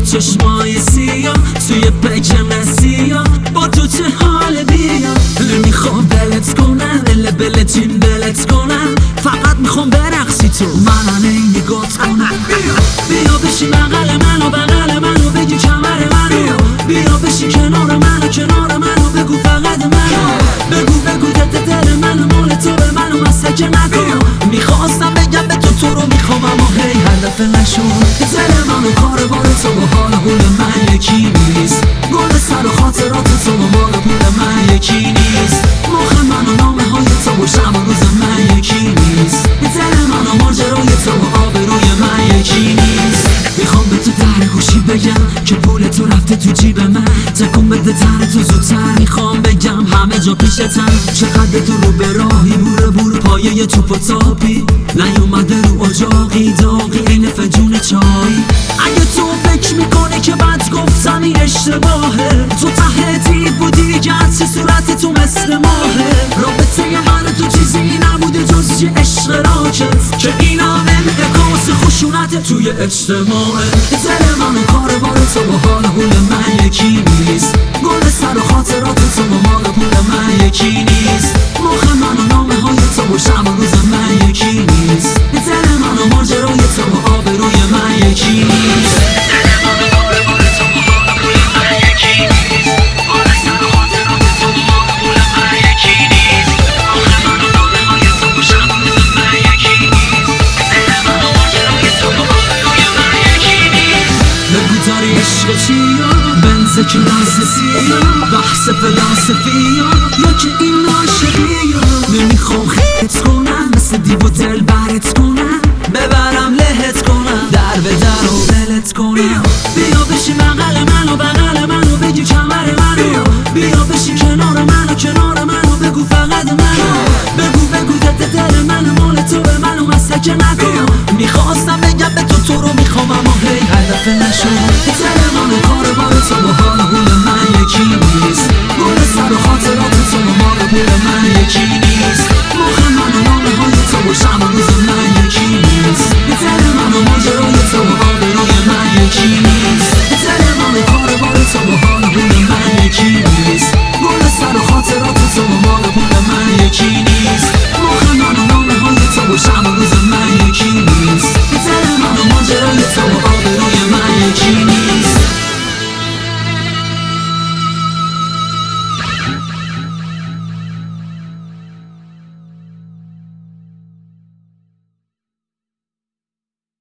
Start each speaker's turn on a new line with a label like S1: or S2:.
S1: چشمای سیاه توی پکم سیاه با تو چه حال بیا نمیخوام بلت کنم بله جیم بلت کنم فقط میخوام برقصی تو من نگات کنم بیا بشی بغل منو بگی کمر منو بیا بشی کنار منو بگو فقط منو بگو دل منو مال تو به منو مسکه نکن میخواستم بگم به تو رو میخوام اما هی هدف نشون دل منو کاروان تو با حال حول من یکی نیست گل سر و خاطرات تو با مال پول من یکی نیست مخ من و نامه های تو و شب و روز من یکی نیست دل من و ماجرای تو و آبروی من یکی نیست میخوام به تو در گوشی بگم که پول تو رفته تو جیب من تکون بده تر تو زودتر میخوام بگم همه جا پیشتم چقدر تو رو به راهی بور پایه توپ و تاپی نیومده رو اجاقی داغی این فنجون چایی اگه تو فکر میکنی که بد گفتم این اشتباهه تو ته دید بودی گرچه صورت تو مثل ماهه رابطه من تو چیزی نبوده جز یه عشق راکت که این همه انعکاس خشونت توی اجتماعه دل من و کاروان تو با حال حول من یکی نیست گل سر و خاطرات تو با مال پول من یکی نیست مخ من و نامه های تو و شب و روز من یکی نیست دل من و ماجرای تو و آبروی من یکی نیست عشق چیا بنز کلاسیه بحث فلسفیه یا که این عاشقیه نمیخوام خیت کنم مثل دیو و دل برت کنم ببرم لهت کنم در به در و بلت کنم بیا بشی بغل منو